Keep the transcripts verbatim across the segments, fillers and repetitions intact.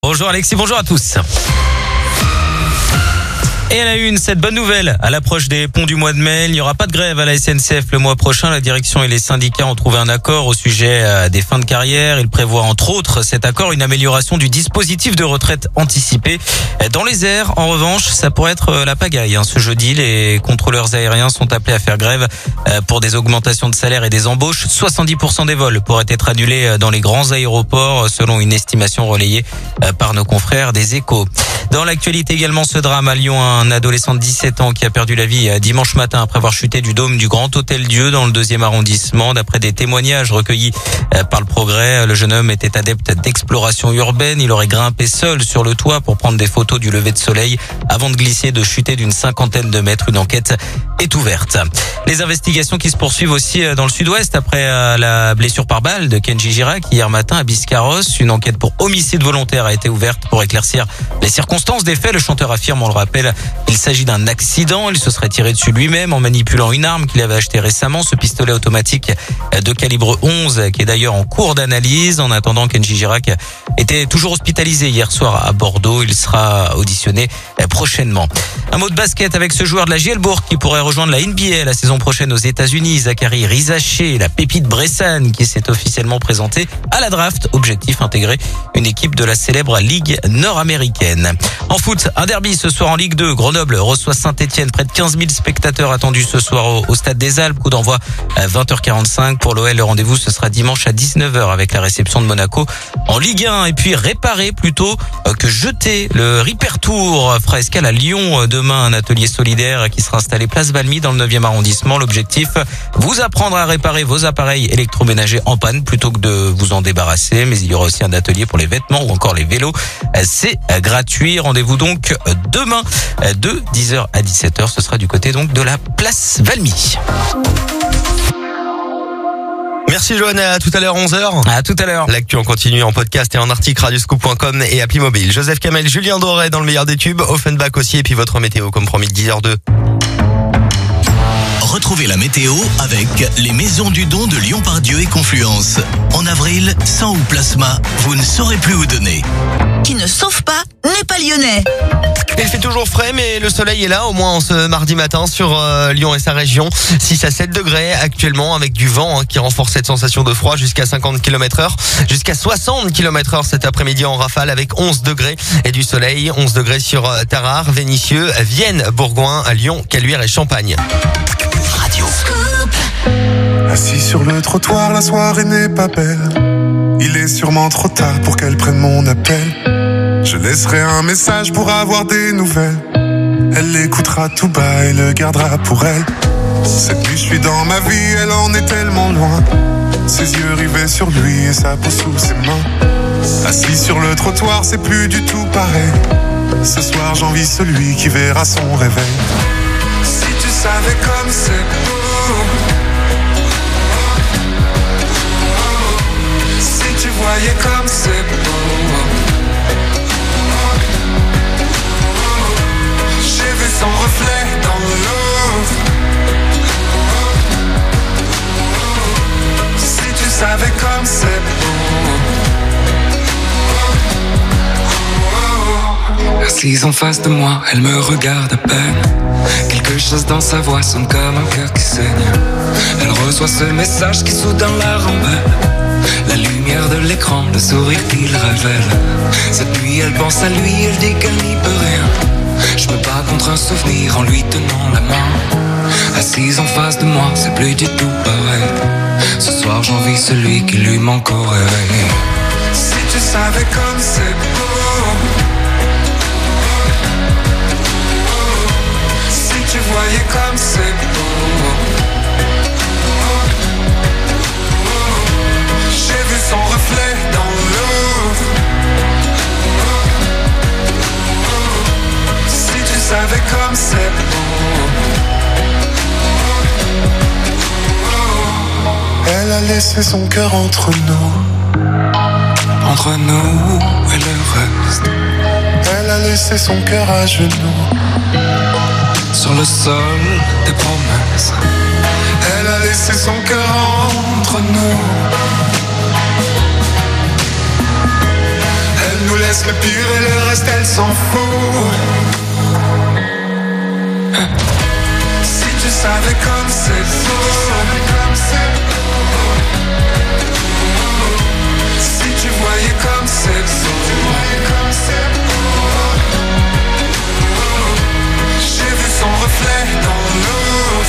Bonjour Alexis, bonjour à tous. Et à la une, cette bonne nouvelle, à l'approche des ponts du mois de mai, il n'y aura pas de grève à la S N C F le mois prochain. La direction et les syndicats ont trouvé un accord au sujet des fins de carrière. Il prévoit entre autres cet accord une amélioration du dispositif de retraite anticipée. Dans les airs, en revanche, ça pourrait être la pagaille. Ce jeudi, les contrôleurs aériens sont appelés à faire grève pour des augmentations de salaire et des embauches. soixante-dix pour cent des vols pourraient être annulés dans les grands aéroports, selon une estimation relayée par nos confrères des Échos. Dans l'actualité également, ce drame à Lyon, un adolescent de dix-sept ans qui a perdu la vie dimanche matin après avoir chuté du dôme du Grand Hôtel Dieu dans le deuxième arrondissement. D'après des témoignages recueillis par le Progrès, le jeune homme était adepte d'exploration urbaine. Il aurait grimpé seul sur le toit pour prendre des photos du lever de soleil avant de glisser et de chuter d'une cinquantaine de mètres. Une enquête est ouverte. Les investigations qui se poursuivent aussi dans le sud-ouest après la blessure par balle de Kenji Girac hier matin à Biscarrosse. Une enquête pour homicide volontaire a été ouverte pour éclaircir les circonstances des faits. Le chanteur affirme, on le rappelle, il s'agit d'un accident. Il se serait tiré dessus lui-même en manipulant une arme qu'il avait achetée récemment, ce pistolet automatique de calibre onze qui est d'ailleurs en cours d'analyse. En attendant, Kenji Girac était toujours hospitalisé hier soir à Bordeaux. Il sera auditionné prochainement. Un mot de basket avec ce joueur de la Gielbourg qui pourrait rejoindre la N B A la saison prochaine aux États-Unis. Zachary Rizaché, la pépite bressane qui s'est officiellement présenté à la draft. Objectif, intégrer une équipe de la célèbre Ligue nord-américaine. En foot, un derby ce soir en Ligue deux. Grenoble reçoit Saint-Etienne. Près de quinze mille spectateurs attendus ce soir au, au Stade des Alpes. Coup d'envoi à vingt heures quarante-cinq. Pour l'O L, le rendez-vous, ce sera dimanche à dix-neuf heures avec la réception de Monaco en Ligue un. Et puis réparer plutôt que jeter. Le Ripper Tour fera escale à Lyon demain. Un atelier solidaire qui sera installé place Valmy dans le neuvième arrondissement. L'objectif, vous apprendre à réparer vos appareils électroménagers en panne plutôt que de vous en débarrasser. Mais il y aura aussi un atelier pour les vêtements ou encore les vélos. C'est gratuit. Rendez-vous donc demain de dix heures à dix-sept heures. Ce sera du côté donc de la place Valmy. Merci Johanna, à tout à l'heure onze heures. À tout à l'heure. L'actu en continue en podcast et en article radioscoop point com et appli mobile. Joseph Kamel, Julien Doré dans le meilleur des tubes, Offenbach aussi et puis votre météo comme promis de dix heures deux. Retrouvez la météo avec les maisons du don de Lyon-Pardieu et Confluence. En avril, sang ou plasma, vous ne saurez plus où donner. Qui ne sauve pas n'est pas lyonnais. Il fait toujours frais mais le soleil est là au moins en ce mardi matin sur euh, Lyon et sa région. six à sept degrés actuellement avec du vent hein, qui renforce cette sensation de froid jusqu'à cinquante kilomètres heure. Jusqu'à soixante kilomètres heure cet après-midi en rafale avec onze degrés et du soleil. onze degrés sur euh, Tarare, Vénissieux, Vienne, Bourgoin, Lyon, Caluire et Champagne. Radio. Assis sur le trottoir, la soirée n'est pas belle. Il est sûrement trop tard pour qu'elle prenne mon appel. Je laisserai un message pour avoir des nouvelles. Elle l'écoutera tout bas et le gardera pour elle. Cette nuit je suis dans ma vie, elle en est tellement loin. Ses yeux rivés sur lui et sa peau sous ses mains. Assis sur le trottoir, c'est plus du tout pareil. Ce soir j'envie celui qui verra son réveil. Si tu savais comme c'est beau. Si tu voyais comme c'est beau. J'ai vu son reflet dans l'eau. Si tu savais comme c'est beau. Assise en face de moi, elle me regarde à peine. Quelque chose dans sa voix sonne comme un cœur qui saigne. Elle reçoit ce message qui soudain la rembelle. La lumière de l'écran, le sourire qu'il révèle. Cette nuit elle pense à lui, elle dit qu'elle n'y peut rien. Je me bats contre un souvenir en lui tenant la main. Assise en face de moi, c'est plus du tout pareil. Ce soir j'envie celui qui lui manque au réveil. Si tu savais comme c'est beau. Si tu voyais comme c'est beau. J'ai vu son reflet dans l'eau. Si tu savais comme c'est beau. Elle a laissé son cœur entre nous. Entre nous et le reste. Elle a laissé son cœur à genoux. Sur le sol des promesses. Elle a laissé son cœur entre nous. Elle nous laisse le pire et le reste elle s'en fout. Si tu savais comme c'est beau, si tu voyais comme c'est beau, j'ai vu son reflet dans l'eau.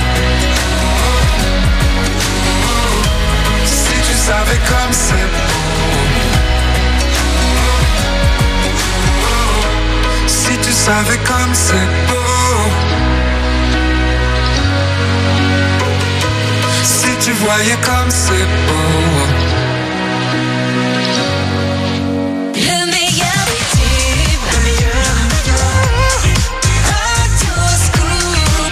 Si tu savais comme c'est beau, si tu savais comme c'est beau, si tu voyais comme c'est beau. Le meilleur des tubes, le meilleur. Radio Scoop,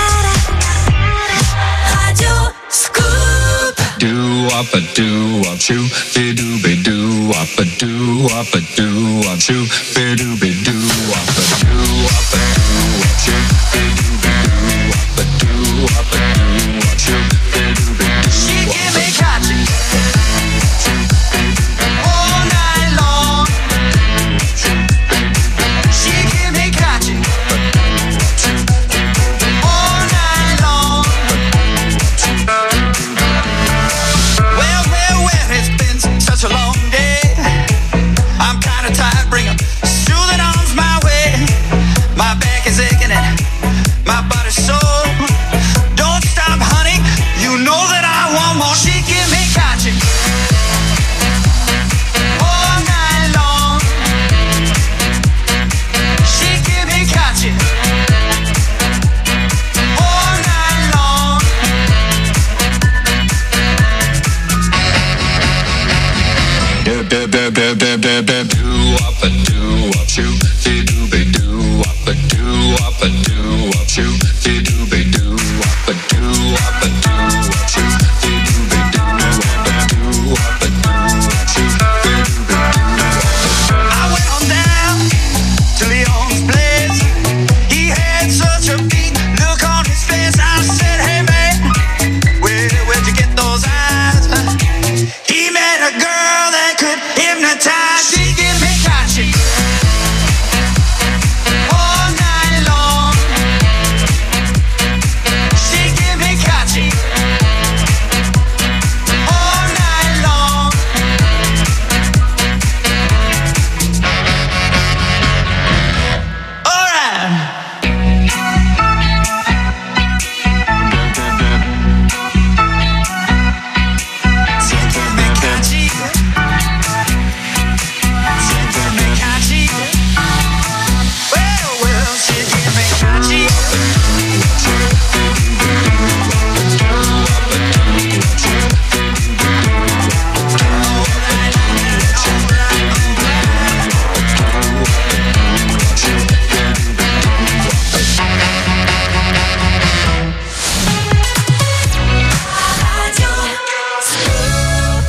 Radio Scoop. Do up a do up shoo, be do be do up a do up a do up shoo, be do be do up a do up a do up shoo, be do be do up a do up a do up shoo, be do be do. She give me catchy all night long. She give me catchy all night long. Well, well, well, it's been such a long day. I'm kinda tired, bring 'em soothing arms my way. My back is aching and my body's sore. Don't stop, honey, you know that I want more. She give me catchy all night long. She give me catchy all night long. Do do do do do do do do up a do up shoo, be do be do up a do up a do up shoo, be do be do up a do up a do up shoo, be do be do up a do up a do up shoo, be do be do. I went on down to Leon's place. He had such a beat look on his face. I said, hey man, where, where'd you get those eyes? He met a girl that could hypnotize. She give me catchy all night long. She give me catchy all night long. All right. She give me catchy. She give me catchy. Well, well, she give me catchy. Radio Scoop.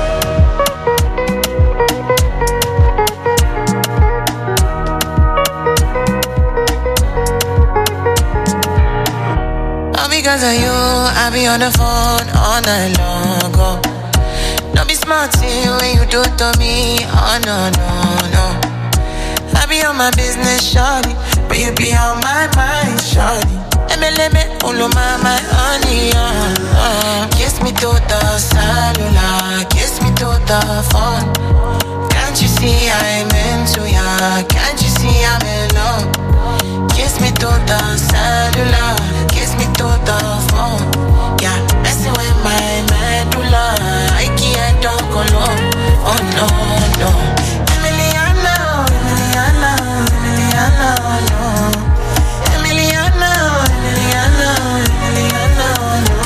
All because of you, I be on the phone all night long. Oh. Don't be smart when you do to me. Oh no, no, no. I be on my business, shawty, but you be on my mind, shawty. M L M, all of my, my honey, uh, uh. Kiss me to the cellular, kiss me to the phone. Can't you see I'm into ya? Can't you see I'm in love? Kiss me to the cellular, kiss me to the phone. Yeah, messing with my medulla. I can't talk alone. Oh no, no. Emiliana, Emiliana, Emiliana, no. Emiliana, Emiliana, Emiliana, no.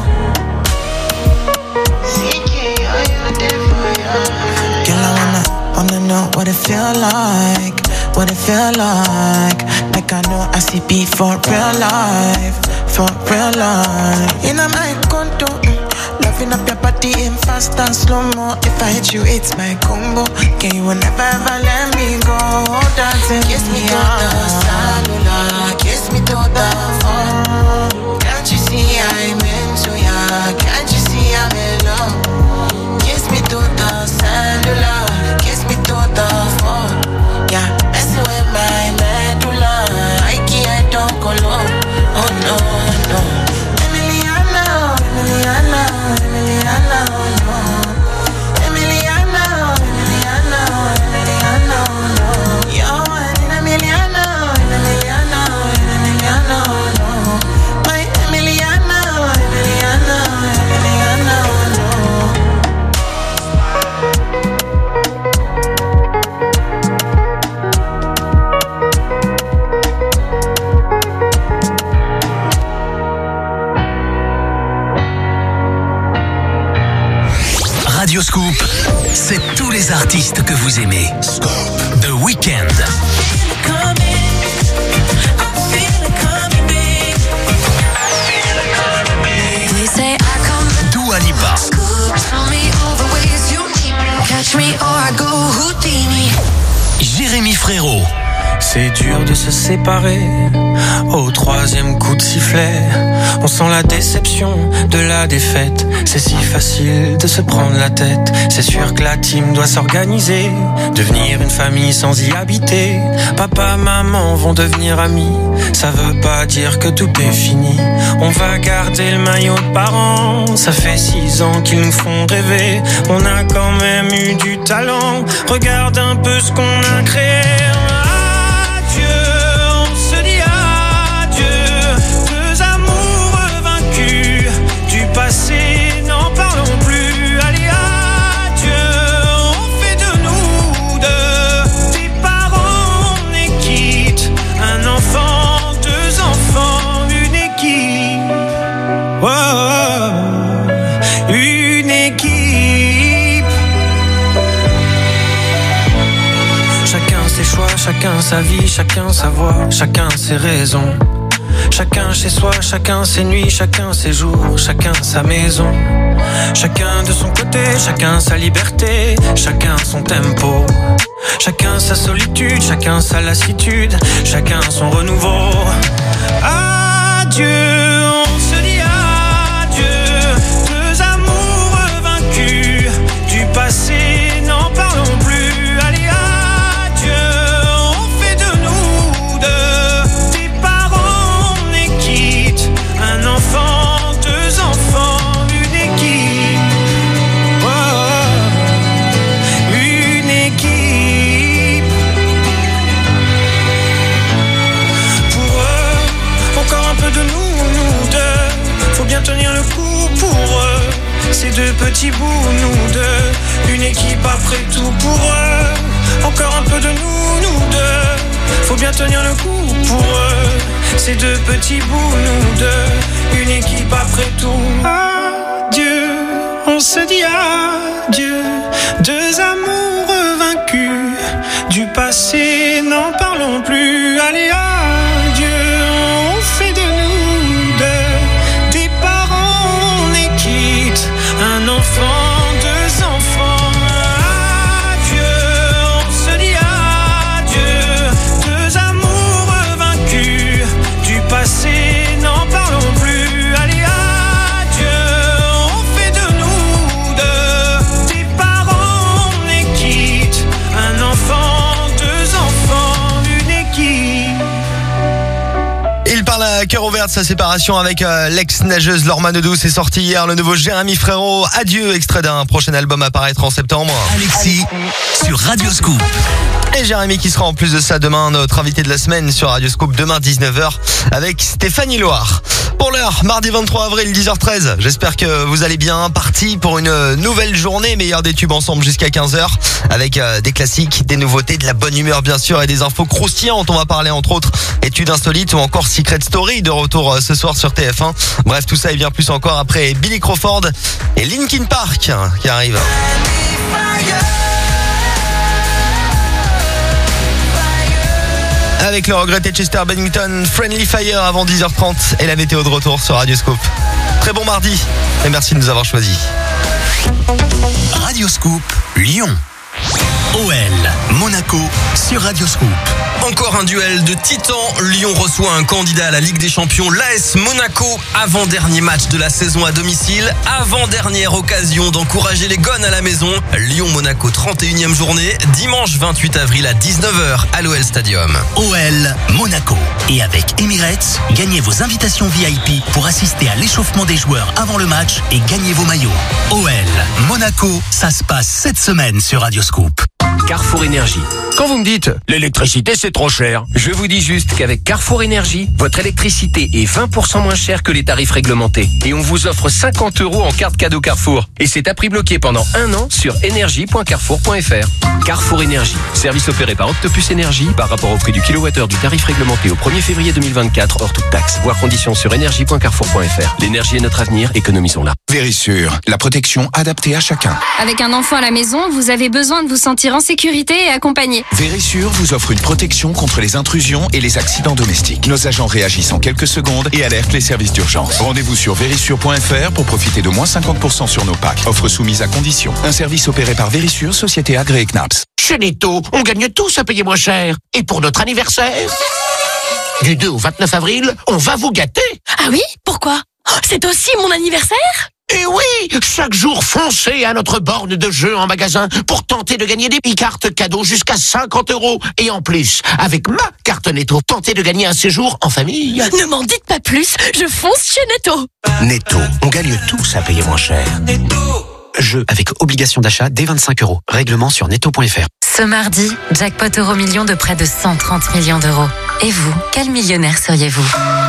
C K, are you there for ya? Girl, I wanna, wanna know what it feel like. What it feel like. Like I know I see beat for real life. For real life. In my condo, mm, loving up your body in fast and slow-mo. If I hit you, it's my combo. Can you never ever let me go? Dancing, kiss me to the cellular, kiss me to the phone. Can't you see I'm into ya? Can't you see I'm in love? Kiss me to the cellular, kiss me to the phone. les artistes que vous aimez. The Weeknd. Dua Lipa. Jérémy Frérot. C'est dur de se séparer au troisième coup de sifflet. On sent la déception de la défaite. C'est si facile de se prendre la tête. C'est sûr que la team doit s'organiser, devenir une famille sans y habiter. Papa, maman vont devenir amis. Ça veut pas dire que tout est fini. On va garder le maillot de parents. Ça fait six ans qu'ils nous font rêver. On a quand même eu du talent. Regarde un peu ce qu'on a créé. Passé, n'en parlons plus. Allez, adieu, on fait de nous deux des parents, on est quitte. Un enfant, deux enfants, une équipe. Oh, oh, oh, une équipe. Chacun ses choix, chacun sa vie, chacun sa voix, chacun ses raisons. Chacun chez soi, chacun ses nuits, chacun ses jours, chacun sa maison. Chacun de son côté, chacun sa liberté, chacun son tempo. Chacun sa solitude, chacun sa lassitude, chacun son renouveau. Adieu, on se dit adieu, deux amours vaincus. Du passé, n'en parlons plus. Allez, adieu, on fait de nous deux des parents, on est quitte. Un enfant, deux enfants, une équipe. Oh, une équipe. Pour eux, encore un peu de nous, nous deux. Faut bien tenir le coup pour eux. Ces deux petits bouts, nous deux. Une équipe après tout pour eux. Encore un peu de nous, nous deux. Faut bien tenir le coup pour eux. Ces deux petits bouts, nous deux. Une équipe après tout. Adieu, on se dit adieu. Deux amours vaincus. Du passé, n'en parlons plus. Allez, adieu, on fait de nous deux des parents, on est quitte. Un enfant, deux enfants. Adieu, on se dit adieu. Deux amours vaincus. Du passé, n'en parlons plus. Allez, adieu, on fait de nous deux des parents, on est quitte. Un enfant, deux enfants, une équipe. Il parle à cœur ouvert de sa séparation avec euh, l'ex-nageuse Laure Manodou. C'est sorti hier le nouveau Jérémy Frérot. Adieu, extrait d'un prochain album à paraître en septembre. Alexis sur Radio Scoop. Et Jérémy qui sera en plus de ça demain notre invité de la semaine sur Radio Scoop demain dix-neuf heures avec Stéphanie Loire. Pour l'heure, mardi vingt-trois avril dix heures treize. J'espère que vous allez bien. Parti pour une nouvelle journée. Meilleur des tubes ensemble jusqu'à quinze heures avec euh, des classiques, des nouveautés, de la bonne humeur bien sûr et des infos croustillantes. On va parler entre autres études insolites ou encore Secret Story de retour euh, ce soir sur T F un. Bref, tout ça et bien plus encore après Billy Crawford et Linkin Park hein, qui arrivent. Avec le regretté Chester Bennington, Friendly Fire avant dix heures trente et la météo de retour sur Radio Scoop. Très bon mardi et merci de nous avoir choisis. Radio Scoop, Lyon. O L, Monaco sur Radio Scoop. Encore un duel de titans. Lyon reçoit un candidat à la Ligue des Champions, l'A S Monaco. Avant-dernier match de la saison à domicile. Avant-dernière occasion d'encourager les Gones à la maison. Lyon-Monaco, trente et unième journée. Dimanche vingt-huit avril à dix-neuf heures à l'O L Stadium. O L, Monaco. Et avec Emirates, gagnez vos invitations V I P pour assister à l'échauffement des joueurs avant le match et gagnez vos maillots. O L, Monaco, ça se passe cette semaine sur Radio Scoop. Carrefour Énergie. Quand vous me dites l'électricité c'est trop cher, je vous dis juste qu'avec Carrefour Énergie, votre électricité est vingt pour cent moins chère que les tarifs réglementés. Et on vous offre cinquante euros en carte cadeau Carrefour. Et c'est à prix bloqué pendant un an sur énergie point carrefour point f r. Carrefour Énergie. Service opéré par Octopus Énergie par rapport au prix du kilowattheure du tarif réglementé au premier février deux mille vingt-quatre hors toute taxe. Voir conditions sur énergie point carrefour point f r. L'énergie est notre avenir, économisons-la. Vérissure, la protection adaptée à chacun. Avec un enfant à la maison, vous avez besoin de vous sentir en sécurité et accompagné. Vérissure vous offre une protection contre les intrusions et les accidents domestiques. Nos agents réagissent en quelques secondes et alertent les services d'urgence. Rendez-vous sur vérissure point f r pour profiter de moins cinquante pour cent sur nos packs. Offre soumise à condition. Un service opéré par Vérissure, société agréée C N A P S. Chez Netto, on gagne tous à payer moins cher. Et pour notre anniversaire, du deux au vingt-neuf avril, on va vous gâter. Ah oui? Pourquoi? C'est aussi mon anniversaire? Et oui, chaque jour, foncez à notre borne de jeu en magasin pour tenter de gagner des e-cartes cadeaux jusqu'à cinquante euros. Et en plus, avec ma carte Netto, tentez de gagner un séjour en famille. Ne m'en dites pas plus, je fonce chez Netto. Netto, on gagne tous à payer moins cher. Jeu avec obligation d'achat dès vingt-cinq euros. Règlement sur netto point f r. Ce mardi, jackpot euro million de près de cent trente millions d'euros. Et vous, quel millionnaire seriez-vous?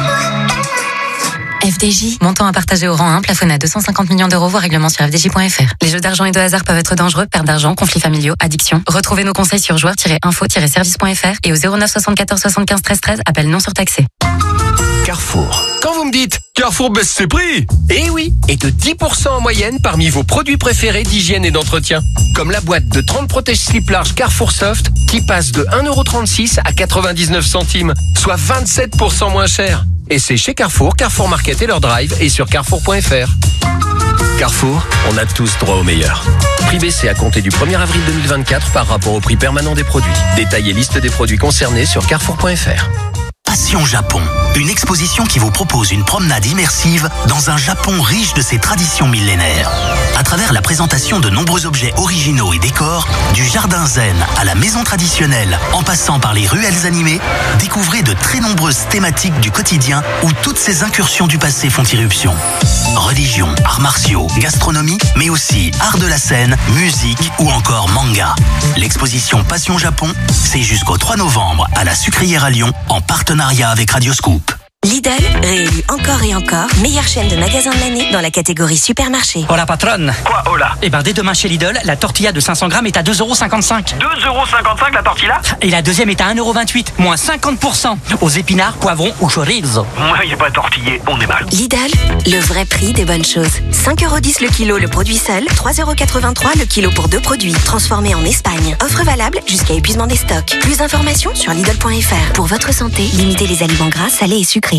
F D J, montant à partager au rang un, plafonné à deux cent cinquante millions d'euros, voire règlement sur f d j point f r. Les jeux d'argent et de hasard peuvent être dangereux, perte d'argent, conflits familiaux, addiction. Retrouvez nos conseils sur joueurs tiret info tiret service point f r et au zéro neuf soixante-quatorze soixante-quinze treize treize, appel non surtaxé. Carrefour. Quand vous me dites Carrefour baisse ses prix, eh oui, et de dix pour cent en moyenne parmi vos produits préférés d'hygiène et d'entretien. Comme la boîte de trente protège-slip large Carrefour Soft qui passe de un euro trente-six à quatre-vingt-dix-neuf centimes, soit vingt-sept pour cent moins cher. Et c'est chez Carrefour, Carrefour Market et leur drive et sur carrefour point f r. Carrefour, on a tous droit au meilleur. Prix baissé à compter du premier avril deux mille vingt-quatre par rapport au prix permanent des produits. Détail et liste des produits concernés sur carrefour point f r. Passion Japon, une exposition qui vous propose une promenade immersive dans un Japon riche de ses traditions millénaires. À travers la présentation de nombreux objets originaux et décors, du jardin zen à la maison traditionnelle, en passant par les ruelles animées, découvrez de très nombreuses thématiques du quotidien où toutes ces incursions du passé font irruption. Religion, arts martiaux, gastronomie, mais aussi art de la scène, musique ou encore manga. L'exposition Passion Japon, c'est jusqu'au trois novembre à la Sucrière à Lyon, en partenariat avec Radioscoop. Lidl, réélu encore et encore meilleure chaîne de magasins de l'année dans la catégorie supermarché. Oh la patronne. Quoi, oh là? Eh ben dès demain chez Lidl, la tortilla de cinq cents grammes est à deux euros cinquante-cinq. deux euros cinquante-cinq la tortilla? Et la deuxième est à un euro vingt-huit, moins cinquante pour cent. Aux épinards, poivrons ou chorizo. Moi, il n'est pas tortillé, on est mal. Lidl, le vrai prix des bonnes choses. cinq euros dix le kilo le produit seul, trois euros quatre-vingt-trois le kilo pour deux produits. Transformés en Espagne. Offre valable jusqu'à épuisement des stocks. Plus d'informations sur lidl point f r. Pour votre santé, limitez les aliments gras, salés et sucrés.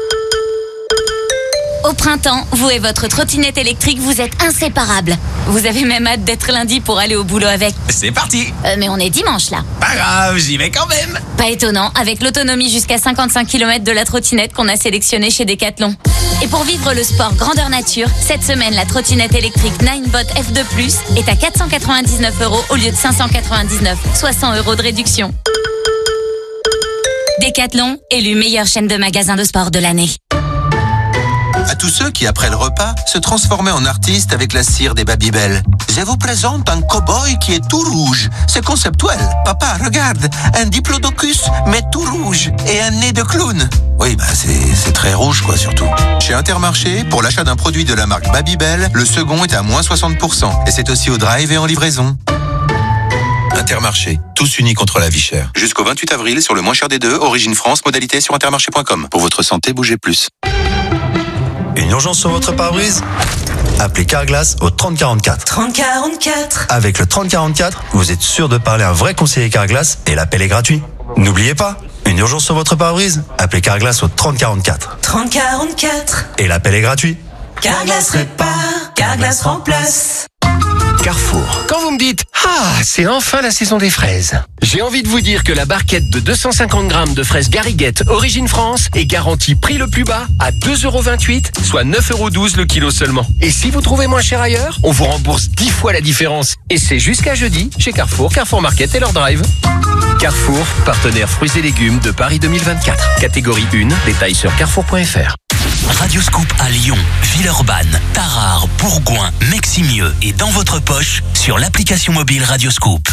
Au printemps, vous et votre trottinette électrique, vous êtes inséparables. Vous avez même hâte d'être lundi pour aller au boulot avec. C'est parti. Euh, mais on est dimanche là. Pas grave, j'y vais quand même. Pas étonnant, avec l'autonomie jusqu'à cinquante-cinq kilomètres de la trottinette qu'on a sélectionnée chez Decathlon. Et pour vivre le sport grandeur nature, cette semaine, la trottinette électrique Ninebot F deux plus est à quatre cent quatre-vingt-dix-neuf euros au lieu de cinq cent quatre-vingt-dix-neuf, soit cent euros de réduction. Decathlon, élu meilleure chaîne de magasins de sport de l'année. À tous ceux qui, après le repas, se transformaient en artistes avec la cire des Babybel. Je vous présente un cow-boy qui est tout rouge. C'est conceptuel. Papa, regarde, un diplodocus, mais tout rouge. Et un nez de clown. Oui, bah c'est, c'est très rouge, quoi, surtout. Chez Intermarché, pour l'achat d'un produit de la marque Babybel, le second est à moins soixante pour cent. Et c'est aussi au drive et en livraison. Intermarché, tous unis contre la vie chère. Jusqu'au vingt-huit avril, sur le moins cher des deux, Origine France, modalité sur intermarché point com. Pour votre santé, bougez plus. Une urgence sur votre pare-brise? Appelez Carglass au trente quarante-quatre. trente quarante-quatre. Avec le trente quarante-quatre, vous êtes sûr de parler à un vrai conseiller Carglass et l'appel est gratuit. N'oubliez pas, une urgence sur votre pare-brise? Appelez Carglass au trente quarante-quatre. trente quarante-quatre. Et l'appel est gratuit. Carglass répare, Carglass remplace. Carrefour. Quand vous me dites « Ah, c'est enfin la saison des fraises », j'ai envie de vous dire que la barquette de deux cent cinquante grammes de fraises Gariguette Origine France est garantie prix le plus bas à deux euros vingt-huit, soit neuf euros douze le kilo seulement. Et si vous trouvez moins cher ailleurs, on vous rembourse dix fois la différence. Et c'est jusqu'à jeudi chez Carrefour, Carrefour Market et leur drive. Carrefour, partenaire fruits et légumes de Paris deux mille vingt-quatre. Catégorie un, détail sur carrefour point f r. Radioscoop à Lyon, Villeurbanne, Tarare, Bourgoin, Meximieux et dans votre poche sur l'application mobile Radioscoop.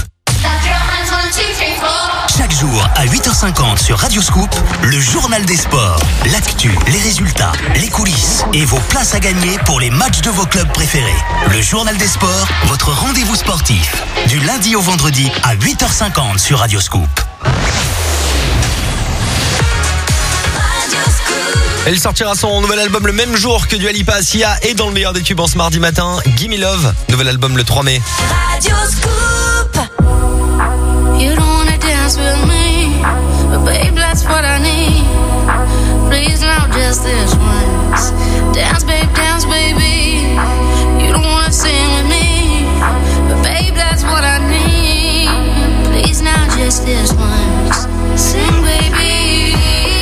Chaque jour à huit heures cinquante sur Radioscoop, le journal des sports, l'actu, les résultats, les coulisses et vos places à gagner pour les matchs de vos clubs préférés. Le journal des sports, votre rendez-vous sportif, du lundi au vendredi à huit heures cinquante sur Radioscoop. Radioscoop. Elle sortira son nouvel album le même jour que Dua Lipa, Sia, et dans le meilleur des tubes en ce mardi matin, Gimme Love, nouvel album le trois mai. Radio Scoop. You don't wanna dance with me, but babe, that's what I need. Please now, just this once. Dance, babe, dance, baby. You don't wanna sing with me, but babe, that's what I need. Please now, just this once. Sing, baby.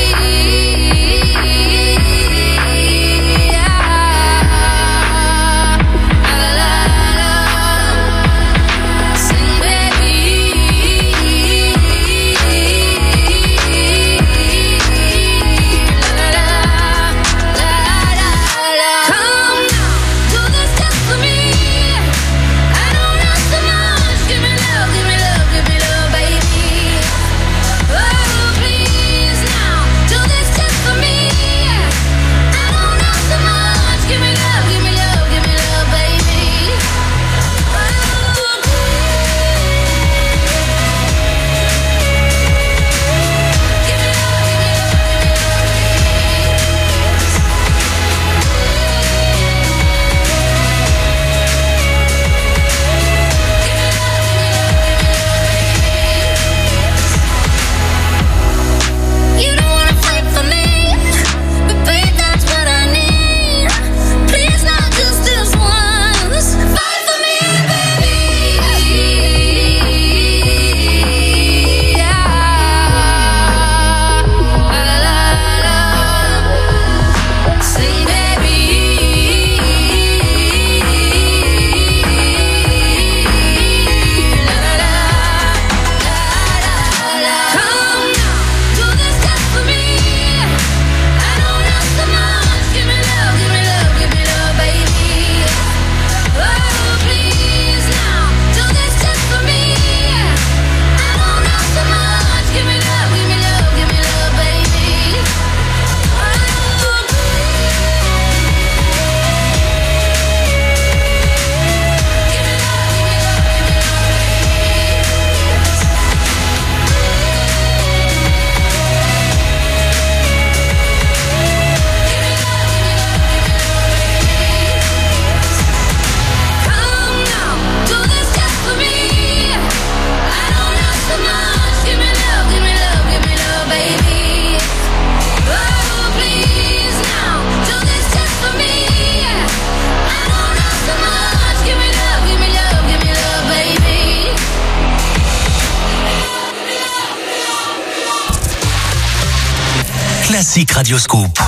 Classique Radio Scoop.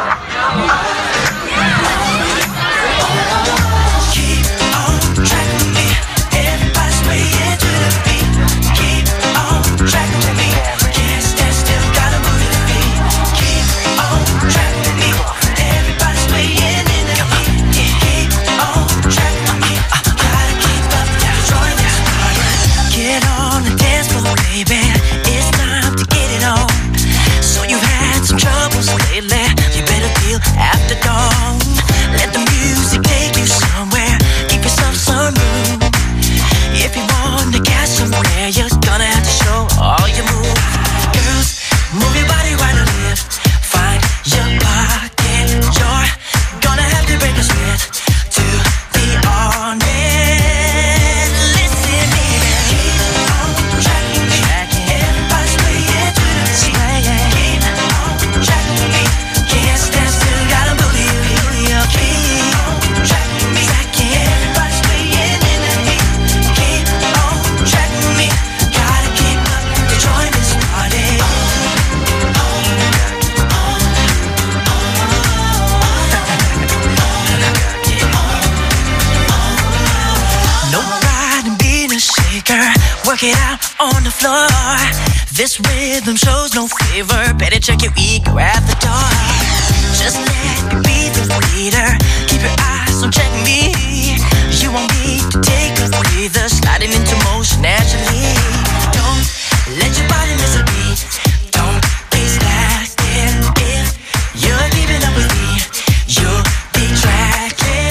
This rhythm shows no favor. Better check your ego at the door. Just let me be the leader. Keep your eyes on check me. You won't need to take a breather. Sliding into motion naturally. Don't let your body miss a beat. Don't be slacking. If you're keeping up with me, you'll be tracking.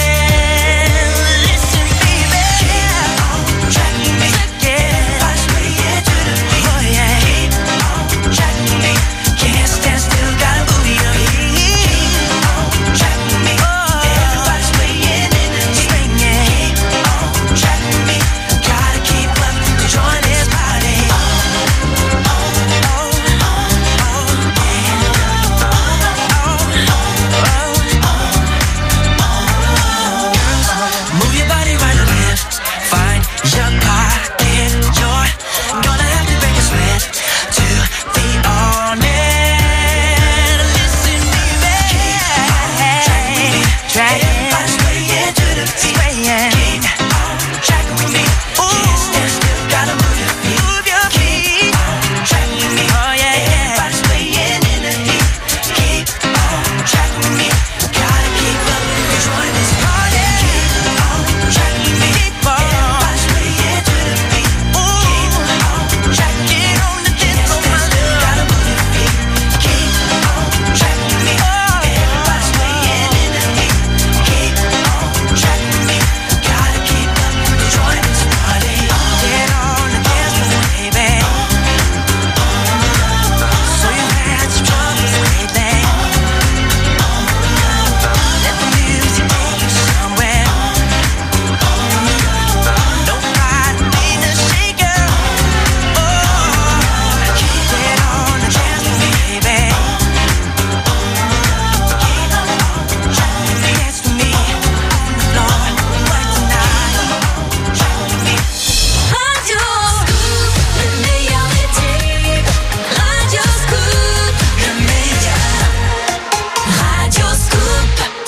Listen, baby. Keep on tracking me. Yeah. Watch me get to the beat. Oh, yeah. Keep on tracking me. Can't stand still, gotta move your feet.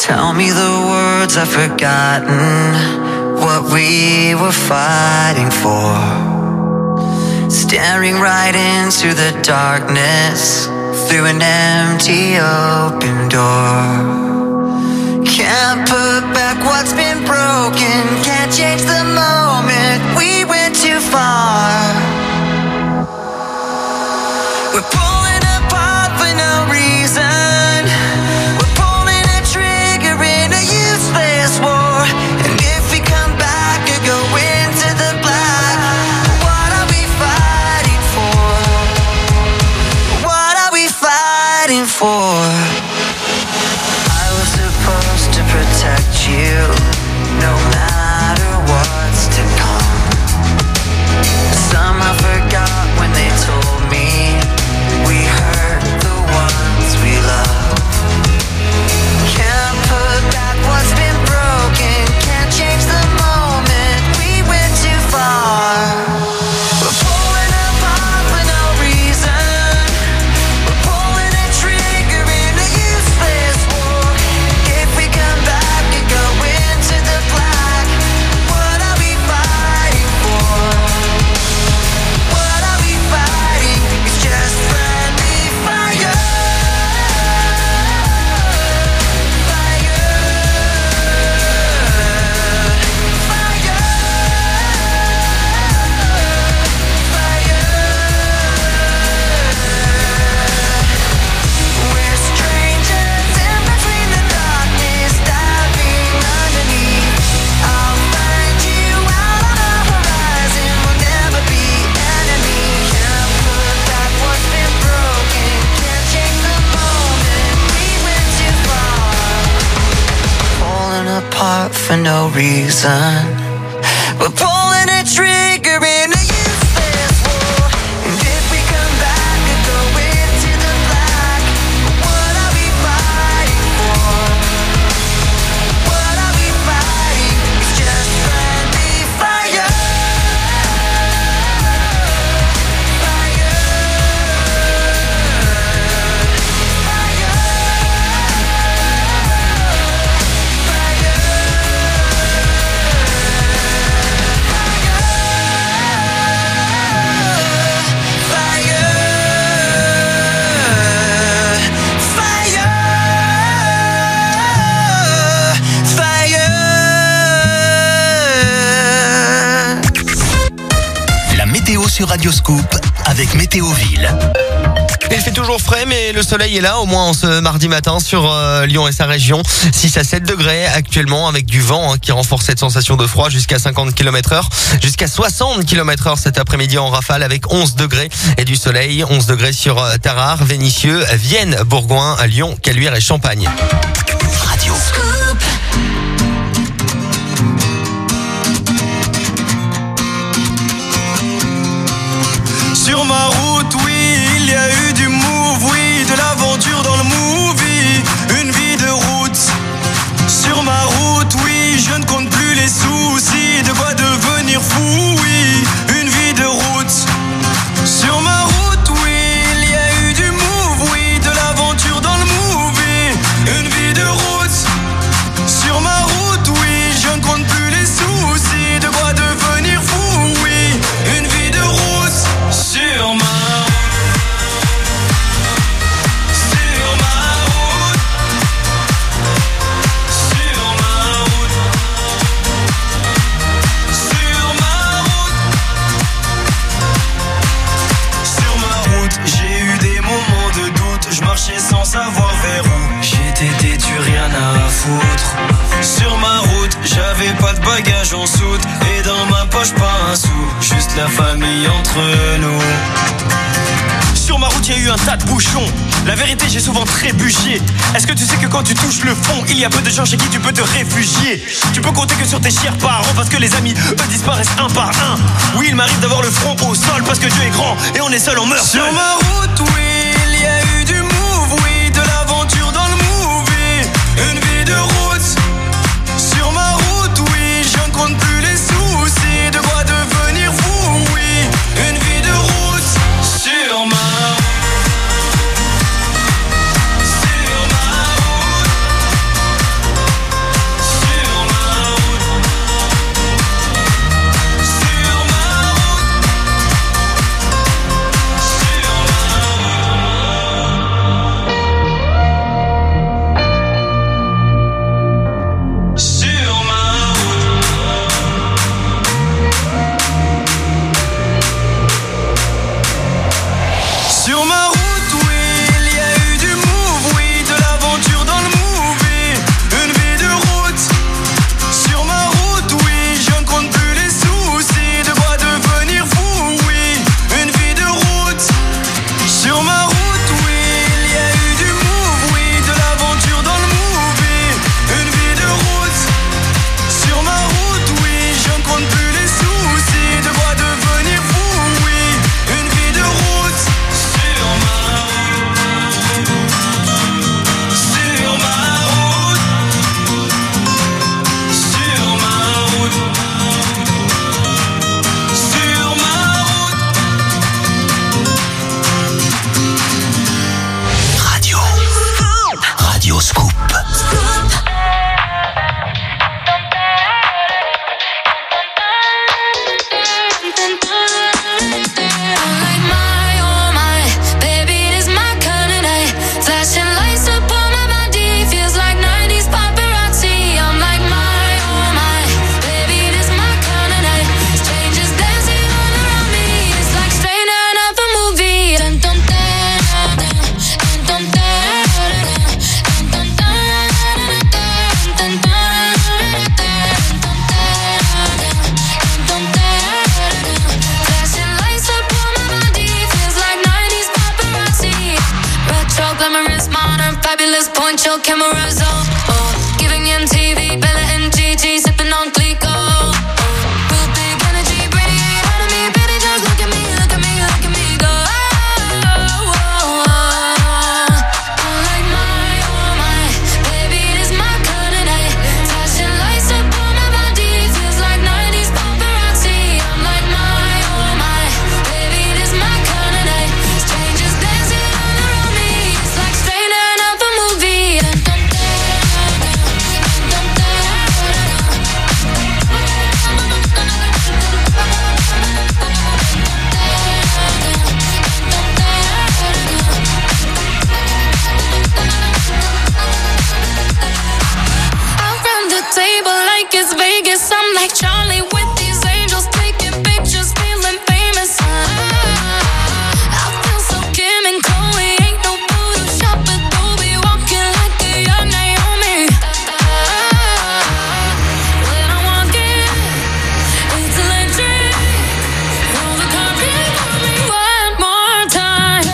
Tell me the words I've forgotten, what we were fighting for. Staring right into the darkness, through an empty open door. Can't put back what's been broken, can't change the moment, we went too far. We're pulling apart for no reason, we're pulling a trigger in a useless war. And if we come back or go into the black, what are we fighting for? What are we fighting for? I was supposed to protect you, no matter what's to come. Somehow forgot when they told me we hurt the ones we love. Can't put back what's been broken, can't change the moment, we went too far. We're pulling apart for no reason, we're pulling a trigger in a useless war. If we come back and go into the black, what are we fighting for? What are we fighting? It's just friendly fire. We're strangers in between the darkness, diving underneath. I'll find you out on the horizon, we'll never be enemies. Can't put back what's been broken, can't change the moment, we went too far. Falling apart for no reason, we're pulling a trigger in a useless war. And if we come back and go into the black, what are we fighting for? What are we fighting? It's just friendly fire. La météo sur Radioscoop avec Météoville. Il fait toujours frais, mais le soleil est là, au moins en ce mardi matin sur euh, Lyon et sa région. six à sept degrés actuellement, avec du vent hein, qui renforce cette sensation de froid jusqu'à cinquante kilomètres heure, jusqu'à soixante kilomètres heure cet après-midi en rafale, avec onze degrés et du soleil. onze degrés sur euh, Tarare, Vénissieux, Vienne, Bourgoin, Lyon, Caluire et Champagne. Radio. Sur ma route, oui, il y a eu du move, oui, de l'aventure dans le movie, une vie de route. Sur ma route, oui, je ne compte plus les soucis, de quoi devenir fou, oui, une vie de route. Sur ma route, oui, il y a eu du move, oui, de l'aventure dans le movie, une vie de route. Sur ma route, oui, je ne compte plus les soucis, de quoi devenir fou, oui, une vie de route. Sur ma route, sur ma route, sur ma route, sur ma route, sur ma route, j'ai eu des moments de doute, je marchais sans savoir vers où, j'étais têtu, rien à foutre. Sur ma route, j'avais pas de bagages en soute, et dans ma poche pas un sou, juste la famille entre nous. Sur ma route, il y a eu un tas de bouchons. La vérité, j'ai souvent trébuché. Est-ce que tu sais que quand tu touches le fond, il y a peu de gens chez qui tu peux te réfugier? Tu peux compter que sur tes chers parents, parce que les amis, eux, disparaissent un par un. Oui, il m'arrive d'avoir le front au sol, parce que Dieu est grand, et on est seul, on meurt seul. Sur ma route, oui, il y a eu du move, oui, de l'aventure dans le movie, une vie de route. Sur ma route, oui, je ne compte plus les soucis, de quoi devenir fou, oui, une vie de route. Sur ma route, sur ma route, just point your cameras on. Oh, giving you T V, Bella and Gigi, sipping on Clico. Oh, real big energy, radiate out of me, baby, just look at me, look at me, look at me go. Oh, oh, oh, oh. I'm like my, oh my, baby, it is my kind of night. Flashing lights up on my body, feels like nineties paparazzi. I'm like my, oh my, baby, it is my kind of night. Strangers dancing all around me, it's like straight out of a movie. Around the table like it's Vegas, I'm like Charlie with these angels taking pictures, feeling famous. I feel so Kim and Chloe, ain't no Photoshop, but they'll be walking like a young Naomi. When I walk in, it's electric. Roll the carpet for me one more time.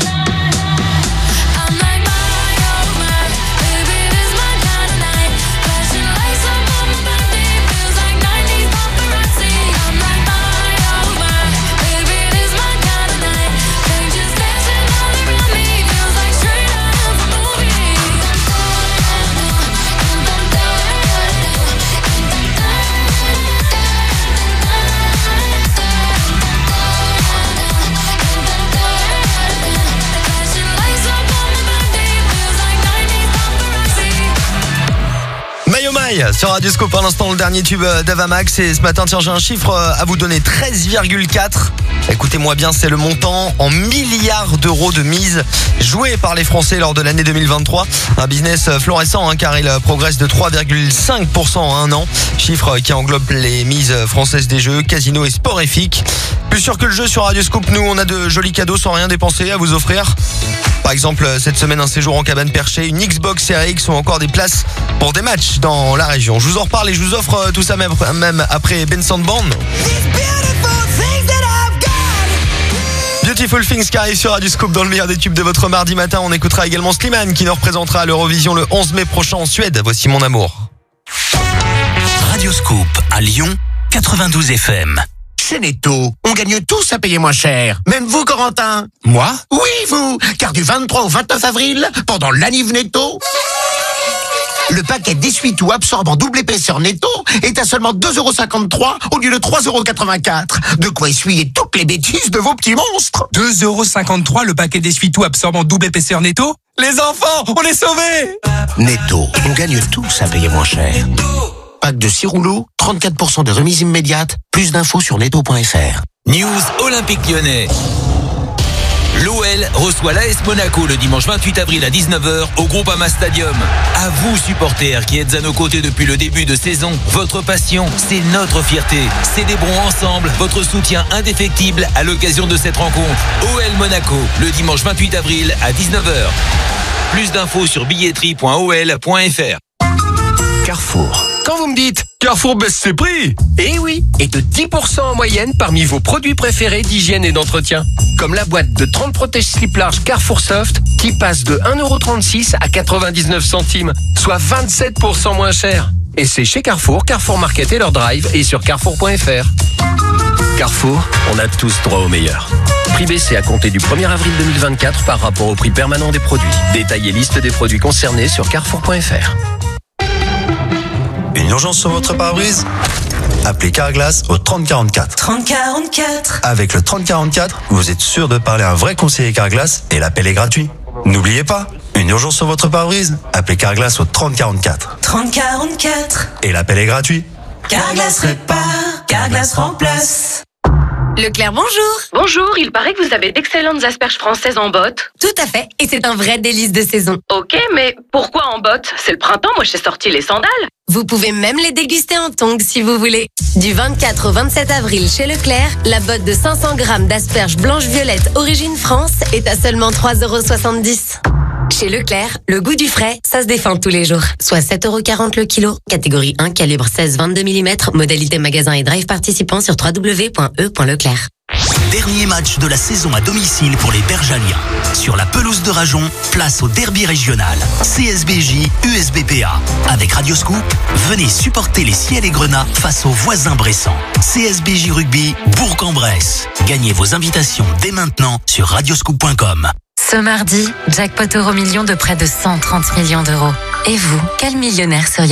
I'm like my, oh my, baby, this is my kind of night. Flashing lights up on my body, feels like nineties paparazzi. I'm like my, oh my, baby, this is my kind of night. Strangers dancing all around me, feels like straight out of a movie. Flashing lights up on my body, feels like nineties paparazzi. My oh my sur Radio Scoop, à l'instant le dernier tube d'Avamax. Et ce matin, tiens, j'ai un chiffre à vous donner, treize virgule quatre. Écoutez-moi bien, c'est le montant en milliards d'euros de mise jouée par les Français lors de l'année deux mille vingt-trois. Un business florissant, hein, car il progresse de trois virgule cinq pour cent en un an. Chiffre qui englobe les mises françaises des jeux, casinos et sporifiques. Plus sûr que le jeu sur Radio Scoop, nous on a de jolis cadeaux sans rien dépenser à vous offrir. Par exemple, cette semaine, un séjour en cabane perchée, une Xbox Series X ou encore des places pour des matchs dans la région. Je vous en reparle et je vous offre tout ça même, même après Ben Sandborn. Beautiful Things qui arrive sur Radio Scoop dans le meilleur des tubes de votre mardi matin. On écoutera également Slimane qui nous représentera à l'Eurovision le onze mai prochain en Suède. Voici Mon Amour. Radio Scoop à Lyon, quatre-vingt-douze F M. Chez Netto, on gagne tous à payer moins cher. Même vous, Corentin. Moi? Oui, vous. Car du vingt-trois au vingt-neuf avril, pendant l'anniv Netto, le paquet d'essuie-tout absorbant double épaisseur Netto est à seulement deux euros cinquante-trois au lieu de trois euros quatre-vingt-quatre. De quoi essuyer toutes les bêtises de vos petits monstres. deux euros cinquante-trois le paquet d'essuie-tout absorbant double épaisseur Netto? Les enfants, on est sauvés! Netto, on gagne tous à payer moins cher. Pack de six rouleaux, trente-quatre pour cent de remise immédiate. Plus d'infos sur netto point f r. News Olympique Lyonnais. L'O L reçoit l'A S Monaco le dimanche vingt-huit avril à dix-neuf heures au Groupama Stadium. À vous, supporters, qui êtes à nos côtés depuis le début de saison, votre passion, c'est notre fierté. Célébrons ensemble votre soutien indéfectible à l'occasion de cette rencontre. O L Monaco, le dimanche vingt-huit avril à dix-neuf heures. Plus d'infos sur billetterie point o l point f r. Carrefour. Quand vous me dites Carrefour baisse ses prix, eh oui, et de dix pour cent en moyenne parmi vos produits préférés d'hygiène et d'entretien. Comme la boîte de trente protège-slip large Carrefour Soft qui passe de un euro trente-six à quatre-vingt-dix-neuf centimes, soit vingt-sept pour cent moins cher. Et c'est chez Carrefour, Carrefour Market et leur drive et sur carrefour point f r. Carrefour, on a tous droit au meilleur. Prix baissé à compter du premier avril deux mille vingt-quatre par rapport au prix permanent des produits. Détail et liste des produits concernés sur carrefour point f r. Une urgence sur votre pare-brise? Appelez Carglass au trente quarante-quatre. trente quarante-quatre. Avec le trente quarante-quatre, vous êtes sûr de parler à un vrai conseiller Carglass et l'appel est gratuit. N'oubliez pas, une urgence sur votre pare-brise? Appelez Carglass au trente quarante-quatre. trente quarante-quatre. Et l'appel est gratuit. Carglass répare, Carglass remplace. Leclerc, bonjour. Bonjour, il paraît que vous avez d'excellentes asperges françaises en botte. Tout à fait, et c'est un vrai délice de saison. Ok, mais pourquoi en botte? C'est le printemps, moi j'ai sorti les sandales. Vous pouvez même les déguster en tongs si vous voulez. Du vingt-quatre au vingt-sept avril chez Leclerc, la botte de cinq cents grammes d'asperges blanches-violettes origine France est à seulement trois euros soixante-dix. Chez Leclerc, le goût du frais, ça se défend tous les jours. Soit sept euros quarante le kilo. Catégorie un, calibre seize vingt-deux millimètres. Modalité magasin et drive participant sur w w w point e point leclerc. dernier match de la saison à domicile pour les Bergaliens. Sur la pelouse de Rajon, place au derby régional. C S B J U S B P A. Avec Radioscoop, venez supporter les Ciels et Grenats face aux voisins bressans. C S B J Rugby, Bourg-en-Bresse. Gagnez vos invitations dès maintenant sur radioscoop point com. Ce mardi, jackpot euro million de près de cent trente millions d'euros. Et vous, quel millionnaire seriez-vous ?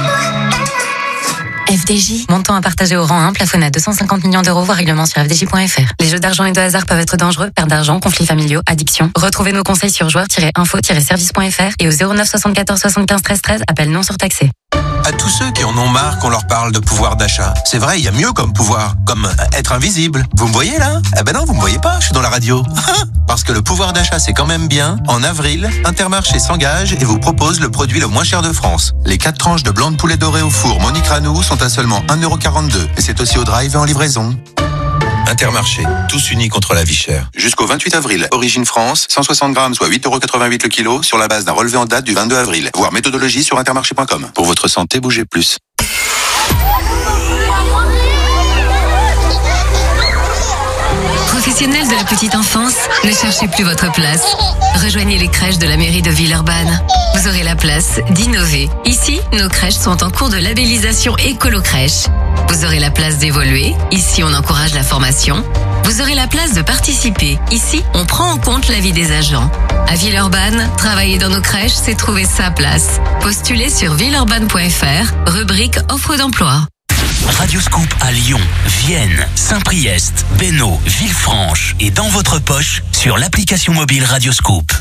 F D J, montant à partager au rang un, plafonné à deux cent cinquante millions d'euros, voire règlement sur f d j point f r. Les jeux d'argent et de hasard peuvent être dangereux, perte d'argent, conflits familiaux, addiction. Retrouvez nos conseils sur joueurs tiret info tiret service point f r et au zéro neuf soixante-quatorze soixante-quinze treize treize, appel non surtaxé. À tous ceux qui en ont marre qu'on leur parle de pouvoir d'achat. C'est vrai, il y a mieux comme pouvoir, comme être invisible. Vous me voyez là ? Eh ben non, vous me voyez pas, je suis dans la radio. Parce que le pouvoir d'achat, c'est quand même bien. En avril, Intermarché s'engage et vous propose le produit le moins cher de France. Les quatre tranches de blanc de poulet doré au four Monique Ranou sont à seulement un euro quarante-deux. Et c'est aussi au drive et en livraison. Intermarché, tous unis contre la vie chère. Jusqu'au vingt-huit avril, Origine France, cent soixante grammes, soit huit euros quatre-vingt-huit le kilo, sur la base d'un relevé en date du vingt-deux avril. Voir méthodologie sur intermarché point com. Pour votre santé, bougez plus. Professionnels de la petite enfance, ne cherchez plus votre place. Rejoignez les crèches de la mairie de Villeurbanne. Vous aurez la place d'innover. Ici, nos crèches sont en cours de labellisation écolo-crèche. Vous aurez la place d'évoluer. Ici, on encourage la formation. Vous aurez la place de participer. Ici, on prend en compte l'avis des agents. À Villeurbanne, travailler dans nos crèches, c'est trouver sa place. Postulez sur villeurbanne point f r, rubrique offre d'emploi. Radioscoop à Lyon, Vienne, Saint-Priest, Bénaud, Villefranche et dans votre poche sur l'application mobile Radioscoop.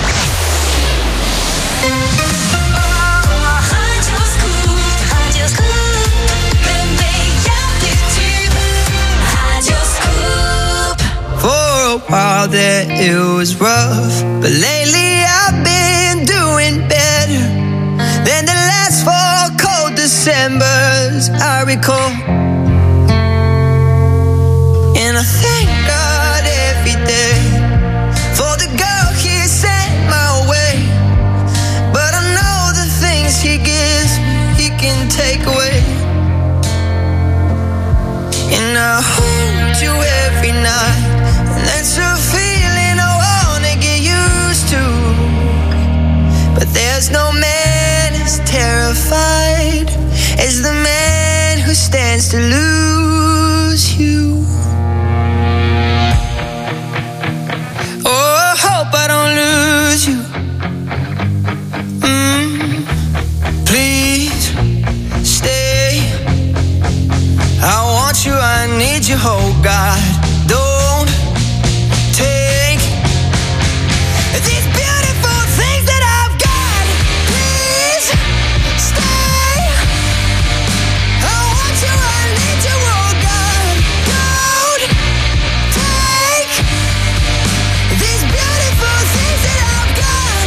For a while there it was rough, but lately I've been doing better than the last four cold Decembers I recall. And I thank God every day for the girl He sent my way. But I know the things He gives me, He can take away. And I hold you every night, and that's a feeling I wanna get used to. But there's no man as terrified as the man who stands to lose you. Oh, I hope I don't lose you. Mm, please stay. I want you, I need you, oh God. Don't take these beautiful things that I've got. Please stay. I want you, I need you, oh God. Don't take these beautiful things that I've got.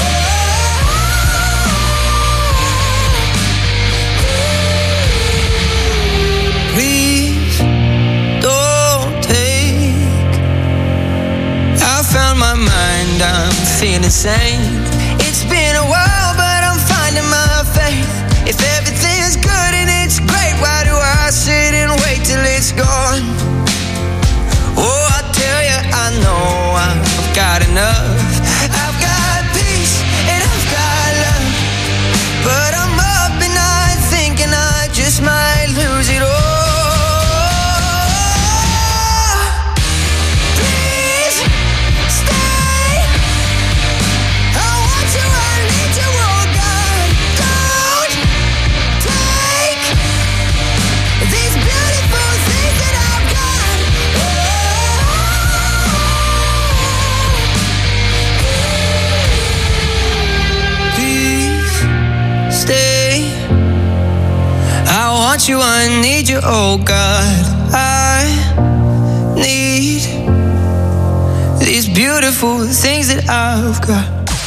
Please don't take. I found my mind, I'm feeling sane. It's been a while, but I'm finding my faith. If everything's good and it's great, why do I sit and wait till it's gone? Oh, I tell you, I know I've got enough. I've got peace and I've got love, but I'm up at night thinking I just might lose it all. Please stay. I want you, I need you, oh God. Don't take these beautiful things that I've got. Please stay. I want you, I need you, oh God. I need these beautiful things that I've got.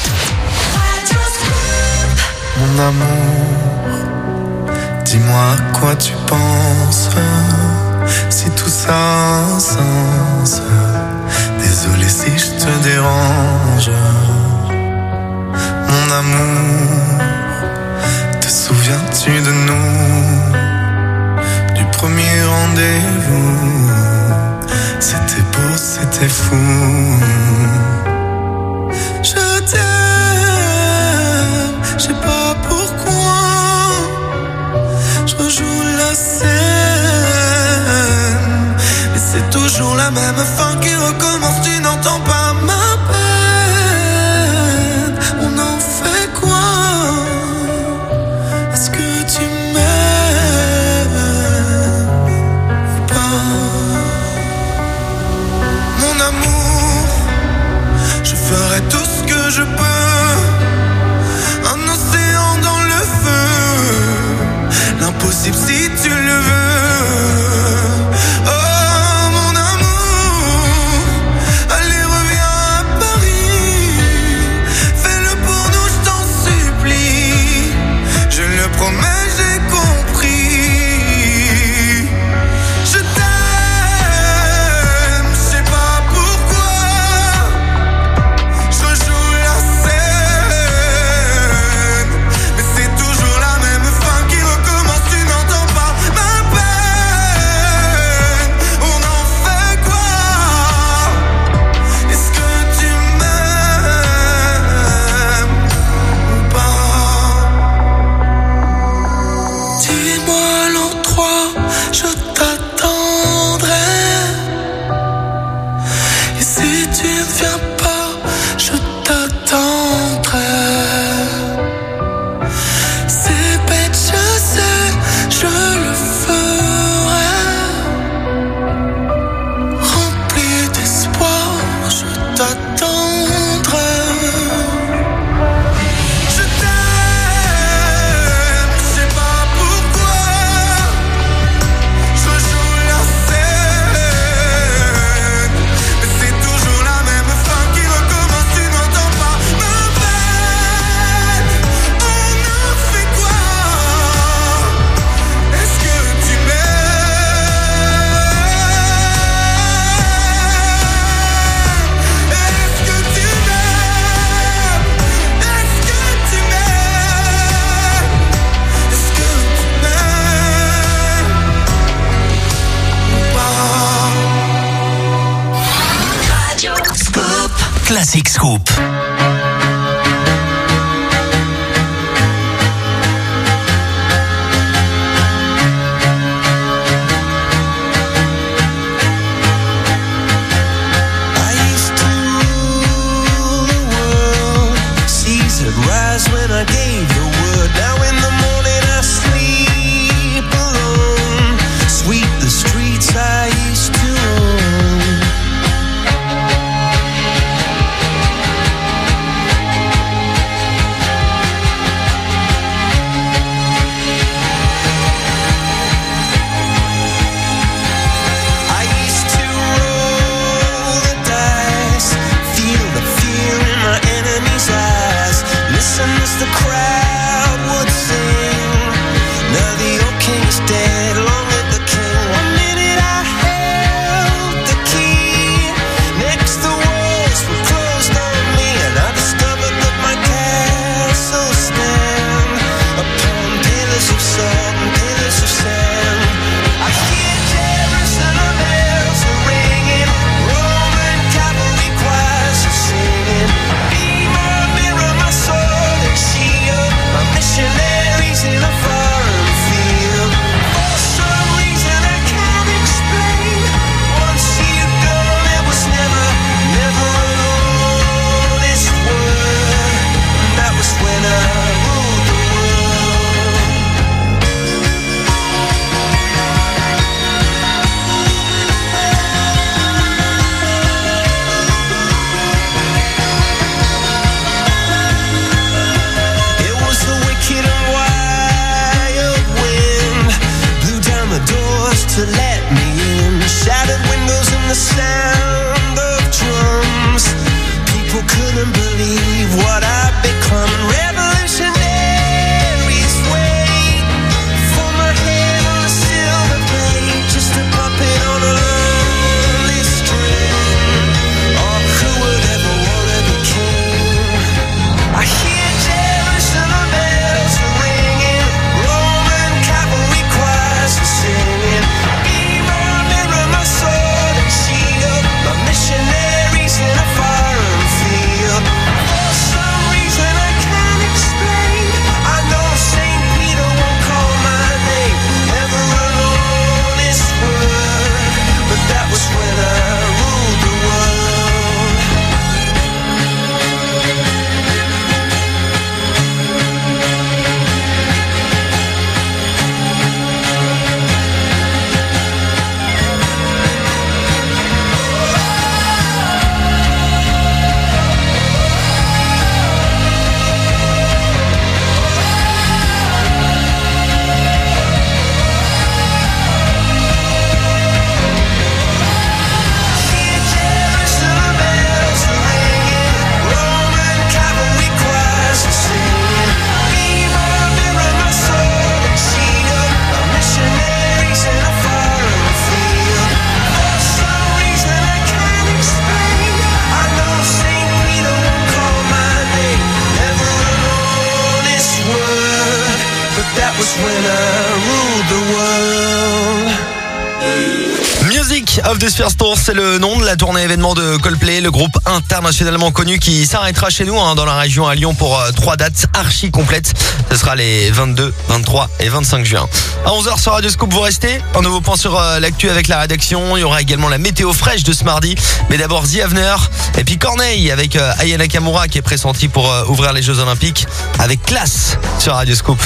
Mon amour, dis-moi à quoi tu penses. Si tout ça a un sens. Désolé si je te dérange. Mon amour, te souviens-tu de nous? Du premier rendez-vous. C'était beau, c'était fou. Je t'aime, je sais pas pourquoi. Je rejoue la scène, mais c'est toujours la même fin qui recommence. Tu n'entends pas ma peine. On en fait quoi? Est-ce que tu m'aimes ou pas? Mon amour, je ferai tout ce que je peux. Un océan dans le feu, l'impossible si tu le veux. Oh mon amour, allez reviens à Paris. Fais-le pour nous, je t'en supplie. Je le promets, j'ai compris. Je t'aime, je sais pas pourquoi. Je rejoue la scène, mais c'est toujours la même fin qui recommence. Tu n'entends pas ma peine. On en fait quoi? Est-ce que tu m'aimes ou pas? Dis-moi l'endroit, je t'attendrai. Et si tu ne viens pas, je t'attendrai. C'est bête, je sais, je le ferai. Rempli d'espoir, je t'attendrai. Je t'aime, je sais pas pourquoi. Je joue la scène, mais c'est toujours la même fin qui recommence. Tu n'entends pas ma peine. On en fait quoi? Est-ce que tu m'aimes? Est-ce que tu m'aimes? Est-ce que tu m'aimes? Est-ce que tu m'aimes ou pas? Radio Scoop. Classic Scoop. I used to rule the world. Seas would rise when I gave the word. Now in the morning I sleep alone. Sweep the streets I used to own. I used to roll the dice, feel the fear in my enemy's eyes. Listen as the crowd would sing. Now the old king is dead, long live the king. One minute I held the key, next the walls were closed on me, and I discovered that my castle stand upon pillars of salt and pillars of sand. I hear Jerusalem bells are ringing, Roman cavalry choirs are singing. Be my mirror, my sword and shield, my missionaries in a foreign field. For some reason I can't explain, once you've gone it was never, never alone. It's word, and that was when I ruled the world. It was the wicked and wild wind, blew down the doors to let me in. Shattered windows and the sound of drums. People couldn't believe what I'd become. Revolutionaries wait for my head on a silver plate, just a puppet on a lonely string. Oh, who would ever wanna be king? I hear Jerusalem bells are ringing, Roman cavalry choirs are singing. Be my mirror, my sword and shield. when I ruled the world. Music of the Sphere Tour, c'est le nom de la tournée événement de Coldplay, le groupe internationalement connu qui s'arrêtera chez nous hein, dans la région à Lyon pour euh, trois dates archi complètes. Ce sera les vingt-deux, vingt-trois et vingt-cinq juin. À onze heures sur Radio Scoop, vous restez. Un nouveau point sur euh, l'actu avec la rédaction. Il y aura également la météo fraîche de ce mardi. Mais d'abord The Avener et puis Corneille avec euh, Aya Nakamura qui est pressenti pour euh, ouvrir les Jeux Olympiques avec classe sur Radio Scoop.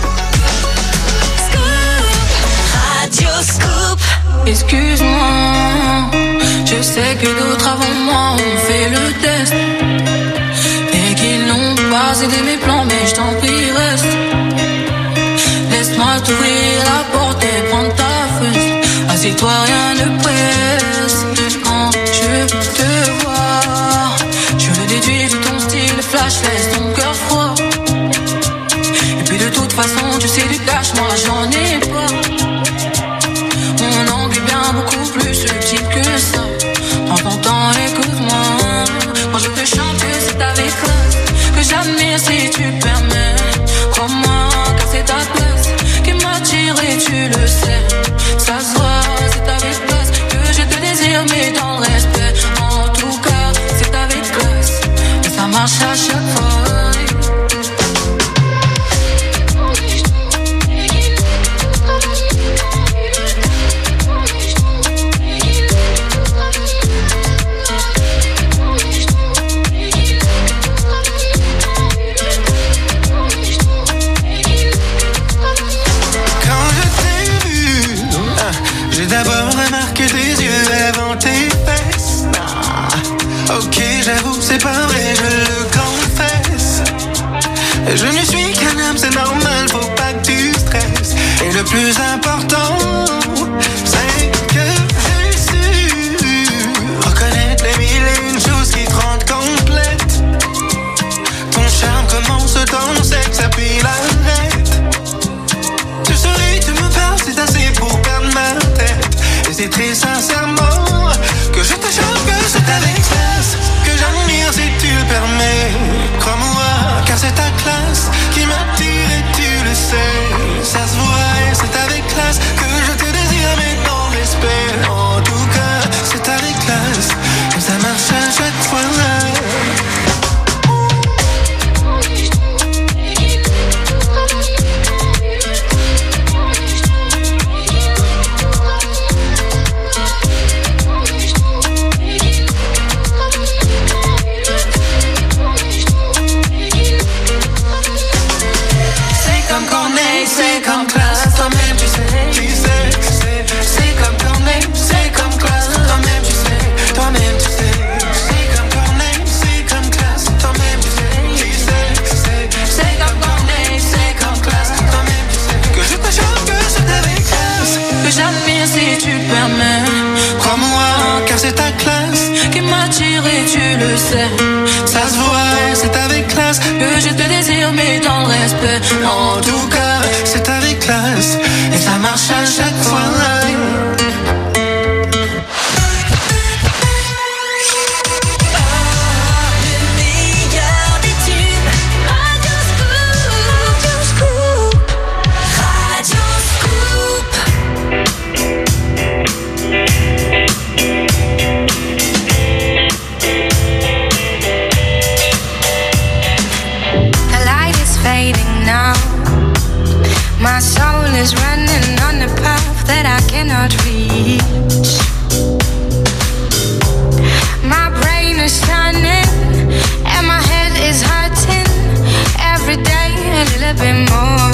Radio Scoop. Excuse-moi, je sais que d'autres avant moi ont fait le test et qu'ils n'ont pas aidé mes plans, mais je t'en prie reste. Laisse-moi t'ouvrir la porte et prendre ta fesse. Assieds-toi, rien ne presse. Quand je te vois, je le déduis de ton style flash, laisse ton cœur froid. Et puis de toute façon, tu sais du cash, moi j'en ai pas. Mon angle est bien beaucoup plus subtil que ça. Prends ton temps, écoute-moi. Quand je te chante que c'est avec classe que j'admire si tu permets. Crois-moi, car c'est ta place qui m'attire et tu le sais. Ça se voit, c'est avec classe que je te désire, mais dans le respect. En tout cas, c'est avec classe et ça marche à chaque fois. J'ai d'abord remarqué tes yeux avant tes fesses. Ah, ok, j'avoue, c'est pas vrai, je le confesse. Je ne suis qu'un homme, c'est normal, faut pas que tu stresses. Et le plus important, c'est que j'ai su reconnaître les mille et une choses qui te rendent complète. Ton charme commence dans le sexe, puis l'arrête. Tu souris, tu me parles, c'est assez pour perdre ma tête. Et c'est très sincèrement que je te chante que c'est avec classe que j'admire si tu le permets. Crois-moi, car c'est ta classe qui m'attire et tu le sais. Ça se voit et c'est avec classe que je te désire, mais dans le respect. En tout cas, c'est avec classe que ça marche à chaque fois. C'est comme classe, toi-même tu sais, tu sais, tu sais. C'est comme Corneille, c'est comme classe, toi-même tu sais, toi-même tu sais. C'est comme Corneille, c'est comme classe, toi-même tu sais, tu sais, tu sais. C'est comme Corneille, c'est comme classe, toi-même tu sais. Que je te chante que c'est avec classe que j'admire si tu permets. Crois-moi, car c'est ta classe qui m'attire et tu le sais. Ça se voit, c'est avec classe que je te désire, mais dans le respect. En tout cas, c'est avec classe et ça marche à chaque fois. My soul is running on a path that I cannot reach. My brain is turning and my head is hurting every day a little bit more.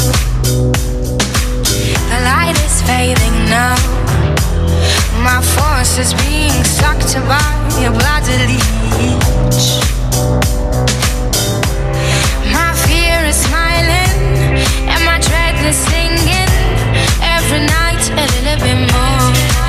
The light is fading now. My force is being sucked by a bloody leech. My fear is smiling and my dread is singing every night a little bit more.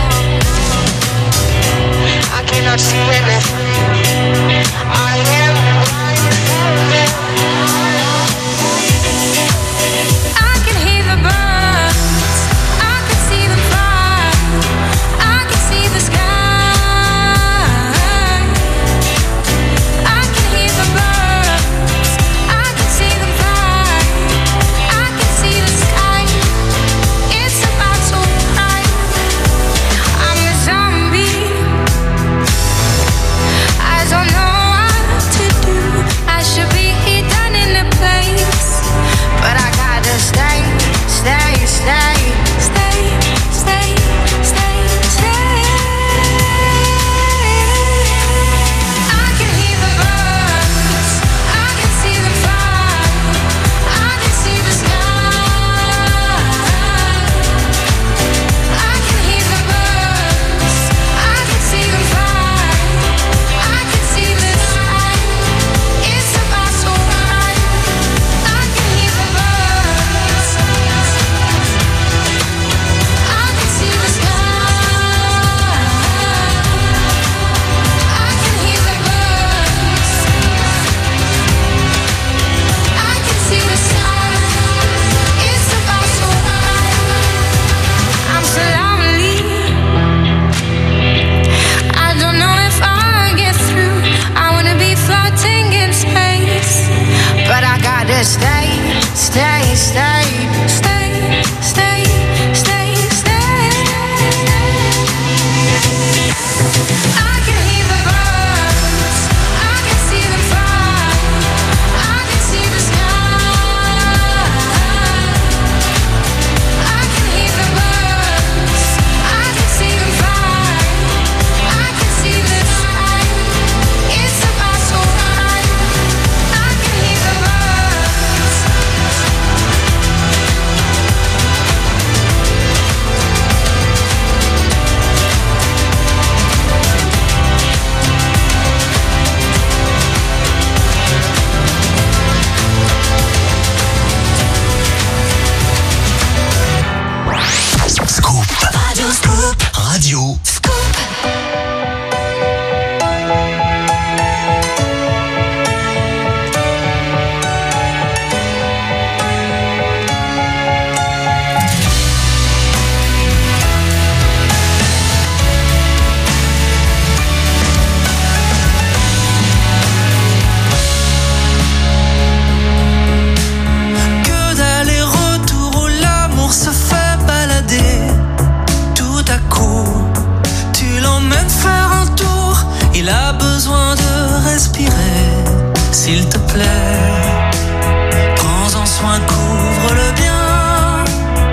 s'il te plaît, prends-en soin, couvre-le bien,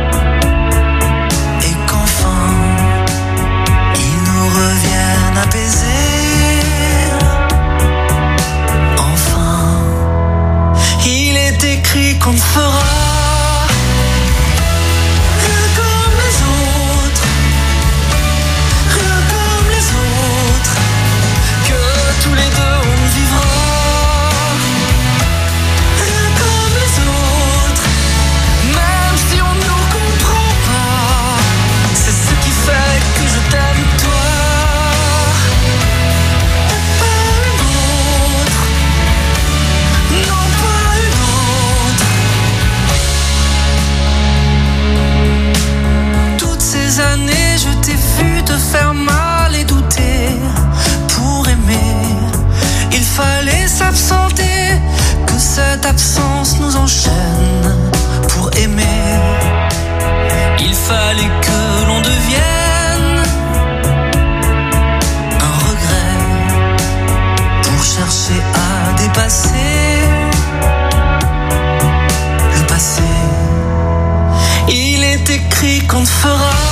et qu'enfin il nous revienne apaisé. Enfin, il est écrit qu'on ne fera rien comme les autres, rien comme les autres, que tous les deux on vivra rien comme les autres, même si on ne nous comprend pas. C'est ce qui fait que je t'aime toi, et pas une autre, non pas une autre. Toutes ces années je t'ai vu te faire mal et douter. Pour aimer, il fallait s'absenter, que cette absence nous enchaîne. Pour aimer, il fallait que l'on devienne un regret, pour chercher à dépasser le passé. Il est écrit qu'on ne fera